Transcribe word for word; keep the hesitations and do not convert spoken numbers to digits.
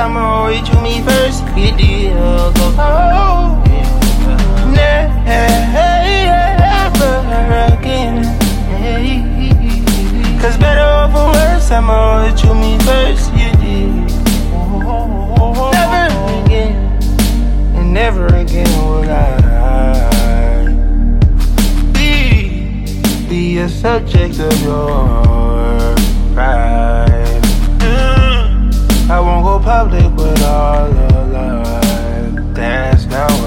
I'ma wait you me first. You did go oh, never again. Cause better or for worse, I'ma wait you me first. You did never again, and never again will I be, be a subject of your pride. I won't go public with all the love that's now